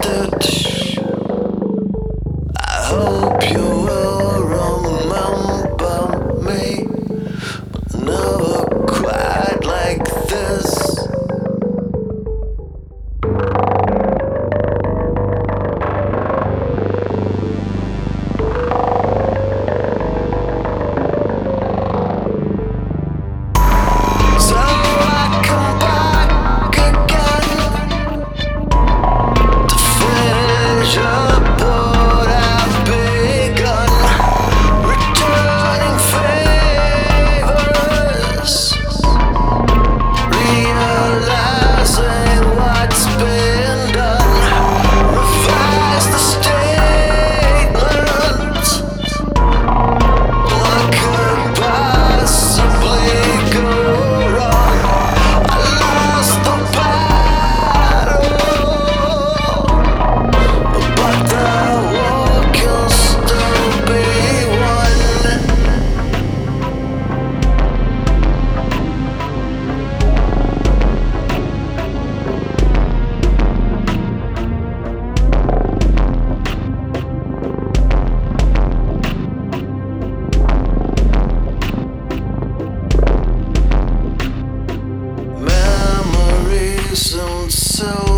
ditch. I hope you will remember me, but never quite like this. So I come back again to finish up what I've begun, returning favors, realizing what's been done, revise the statement. What could possibly go wrong? I lost the battle, but the war can still be won. Memories and so